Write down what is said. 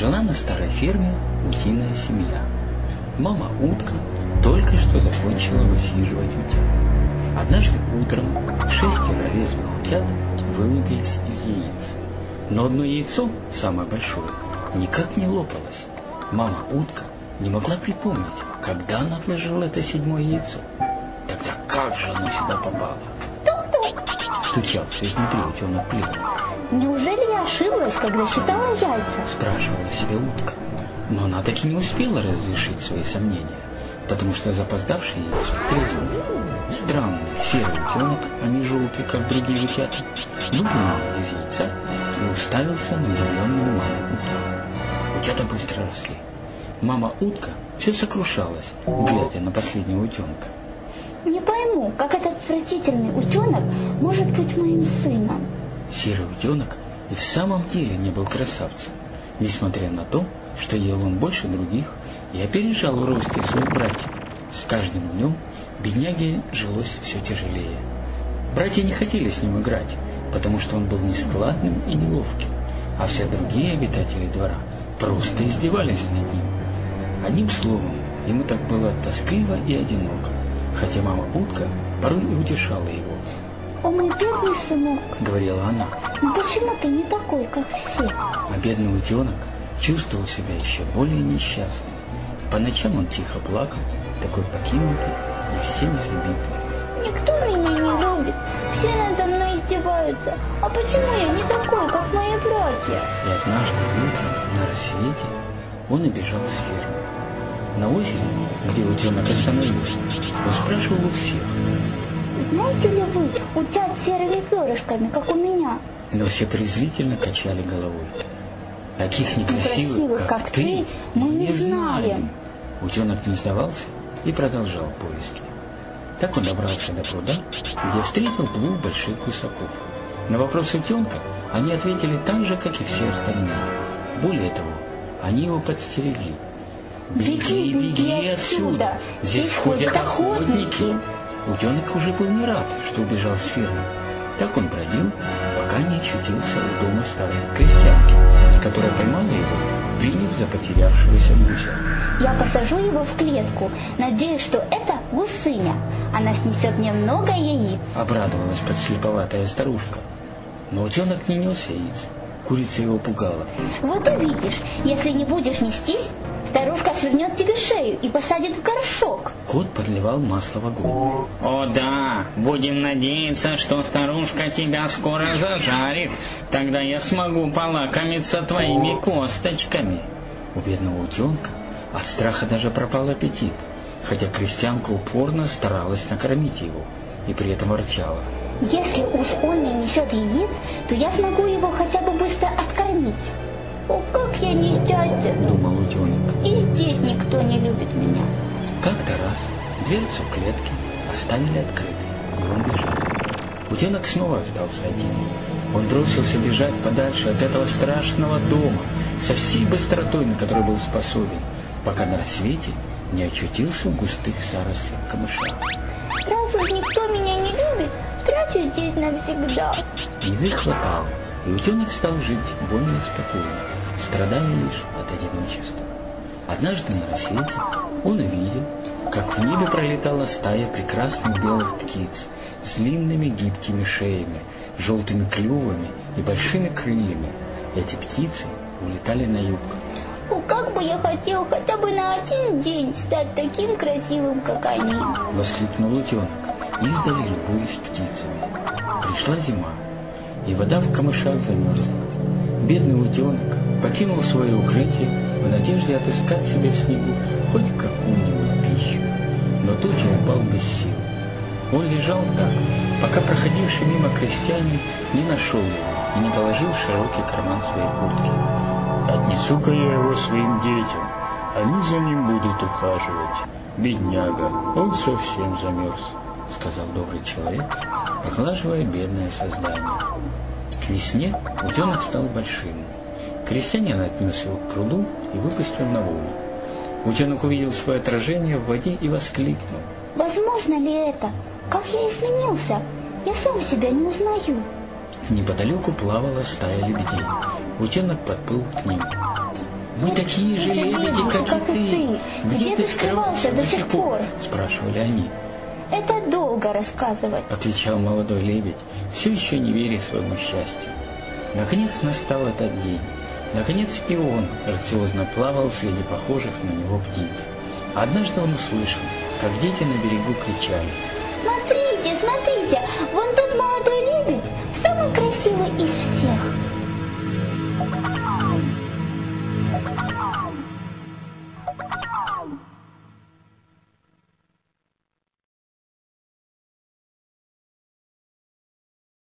Жила на старой ферме утиная семья. Мама утка только что закончила высиживать утят. Однажды утром 6 резвых утят вылупились из яиц. Но одно яйцо, самое большое, никак не лопалось. Мама утка не могла припомнить, когда она отложила это 7-е яйцо. Тогда как же оно сюда попало? Стучался изнутри утенок-пленник. Неужели я ошиблась, когда считала яйца? Спрашивала себя утка. Но она таки не успела разрешить свои сомнения, потому что запоздавший яйцо треснул. Странный серый утенок, а не желтый, как другие утята, выглянул из яйца и уставился на удивленную маму утку. Утята быстро росли. Мама утка все сокрушалась, глядя на последнего утенка. Не пойму, как этот отвратительный утенок может быть моим сыном. Серый утенок и в самом деле не был красавцем, несмотря на то, что ел он больше других и опережал в росте своих братьев. С каждым днем бедняге жилось все тяжелее. Братья не хотели с ним играть, потому что он был нескладным и неловким, а все другие обитатели двора просто издевались над ним. Одним словом, ему так было тоскливо и одиноко, хотя мама утка порой и утешала его. «О, мой бедный сынок», — говорила она, — «ну почему ты не такой, как все?» А бедный утенок чувствовал себя еще более несчастным. По ночам он тихо плакал, такой покинутый и всеми забитый. «Никто меня не любит, все надо мной издеваются. А почему я не такой, как мои братья?» И однажды утром на рассвете он убежал с фермы. На озере, где утенок остановился, он спрашивал у всех: «Знаете ли вы утят с серыми перышками, как у меня?» Но все презрительно качали головой. «Таких некрасивых, как ты, мы не знаем». Утенок не сдавался и продолжал поиски. Так он добрался до пруда, где встретил 2 больших гусаков. На вопрос утенка они ответили так же, как и все остальные. Более того, они его подстерегли. «Беги, беги отсюда! Здесь ходят охотники!» Утенок уже был не рад, что убежал с фермы. Так он бродил, пока не очутился у дома старой крестьянки, которая поймала его, приняв за потерявшегося гуся. «Я посажу его в клетку, надеюсь, что это гусыня. Она снесет мне много яиц», — обрадовалась подслеповатая старушка. Но утенок не нес яиц. Курица его пугала. «Вот увидишь, если не будешь нестись, старушка свернет тебе шею и посадит в горшок». Кот подливал масло в огонь. «О да, будем надеяться, что старушка тебя скоро зажарит. Тогда я смогу полакомиться твоими косточками». У бедного утенка от страха даже пропал аппетит, хотя крестьянка упорно старалась накормить его и при этом ворчала: «Если уж он не несет яиц, то я смогу его хотя бы быстро откормить. О, как я несчастен!» — думал утенок. «И здесь никто не любит меня». Как-то раз дверцу клетки оставили открытой, и он бежал. Утенок снова остался один. Он бросился бежать подальше от этого страшного дома со всей быстротой, на которой был способен, пока на рассвете не очутился в густых зарослях камыша. «Раз уж никто меня не любит, спрячусь здесь навсегда». Еды хватало, и утенок стал жить более спокойно, страдая лишь от одиночества. Однажды на рассвете он увидел, как в небе пролетала стая прекрасных белых птиц с длинными гибкими шеями, желтыми клювами и большими крыльями. Эти птицы улетали на юг. «О, как бы я хотел хотя бы на один день стать таким красивым, как они!» — воскликнул утенок, издали любуясь птицами. Пришла зима, и вода в камышах замерзла. Бедный утенок покинул свое укрытие в надежде отыскать себе в снегу хоть какую-нибудь пищу, но тут же упал без сил. Он лежал так, пока проходивший мимо крестьянин не нашел его и не положил в широкий карман своей куртки. «Отнесу-ка я его своим детям, они за ним будут ухаживать. Бедняга, он совсем замерз», — сказал добрый человек, поглаживая бедное создание. К весне утенок стал большим. Крестьянин отнес его к пруду и выпустил на волю. Утенок увидел свое отражение в воде и воскликнул: «Возможно ли это? Как я изменился? Я сам себя не узнаю». Неподалеку плавала стая лебедей. Утенок подплыл к ним. Мы такие же лебеди, как и ты. Где ты скрывался до сих пор? Спрашивали они. Это долго рассказывать, отвечал молодой лебедь, все еще не веря своему счастью. Наконец настал этот день. Наконец и он грациозно плавал среди похожих на него птиц. Однажды он услышал, как дети на берегу кричали: смотрите, смотрите, вон тот молодой лебедь, самый красивый из всех.